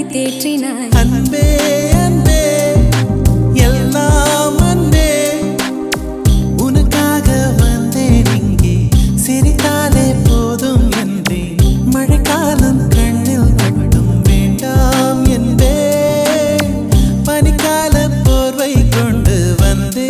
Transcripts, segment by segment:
தேற்றினாய். அன்பே அன்பே எல்லாம் அன்பே, உனக்காக வந்தேன் இங்கே, சிரித்தாலே போதும் என்றேன். மழைக்காலம் கண்ணில் மட்டும் வேண்டாம் என்பே, பனிக்கால போர்வை கொண்டு வந்தேன்.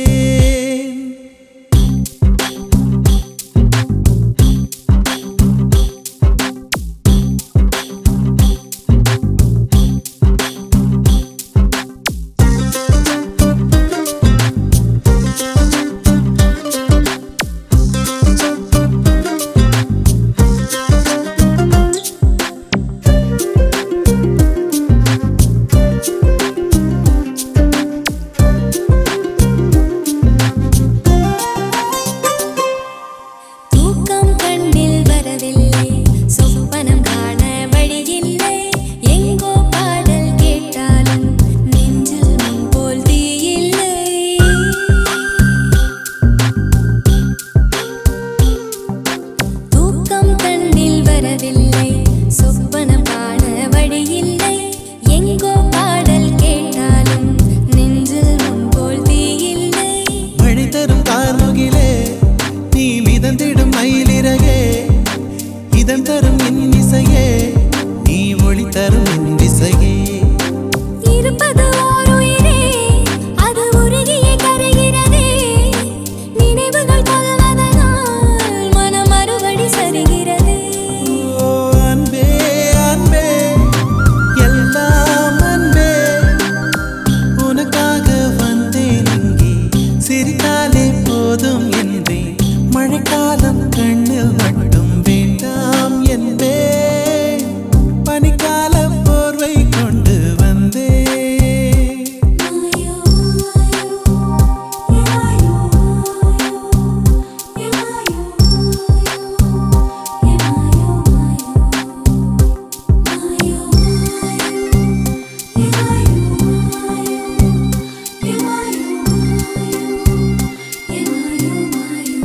தூக்கம் கண்ணில் வரவில்லை, சொப்பனம் காண வழியில்லை. எங்கோ பாடல் கேட்டாலும் நெஞ்சில் முன் போல் தீயில்லை. தூக்கம் கண்ணில் வரவில்லை, சொப்பனம் காண வழியில்லை. எங்கோ பாடல் கேட்டாலும் நெஞ்சில் முன் போல் தீயில்லை. மழை தரும் கார்முகிலே, நீ மிதந்திடும் மயிலிறகே, இதன் தரும் என் இசையே, நீ ஒளி தரும் என் திசையே. இருப்பது ஓர் உயிரே, அது உருகியே கரைகிறதே. நினைவுகள் கொள்வதனால் மனம் மறுபடி சரிகிறது. ஓ அன்பே அன்பே எல்லாம் அன்பே, உனக்காக வந்தேன் இங்கே, சிரித்தாலே போதும் என்றேன். மழைக்காலம் கண்ணில் மட்டும் வேண்டாம் என்பே, பனிக்கால போர்வை கொண்டு வந்தேன். மாயோ மாயோ ஏ மாயோ ஏ மாயோ மாயோ ஏ மாயோ ஏ மாயோ ஏ மாயோ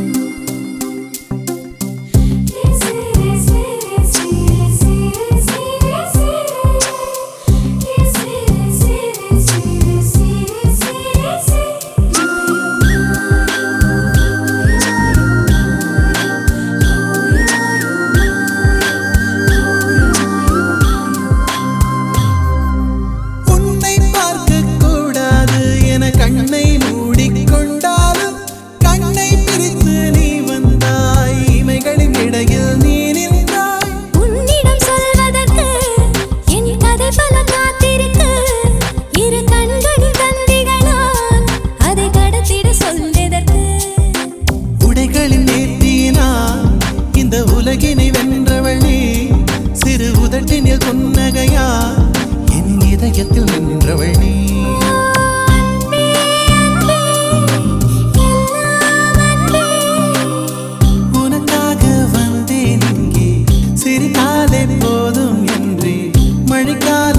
உன்னை பார்க்கக் கூடாது என கண்ணை மூடிக்கொண்டாலும், கண்ணை பிரித்து நீ வந்தாய், இமைகளின் இடையில் நீ நின்றாய். உன்னிடம் சொல்வதற்கு என் கதை பல காத்திருக்கு. இரு கண்களின் தந்திகளால் அதை கடத்திட சொல்வதற்கு. உடைகளின் நேர்த்தியினால் இந்த உலகினை வென்றவள் நீ, சிறு உதட்டினில் புன்னகையா என் இதயத்தில் நின்றவள் நீ. அன்பே அன்பே எல்லாம் அன்பே, உனக்காக வந்தேன் இங்கே, சிரித்தாலே போதும் என்றே. மழைக்கால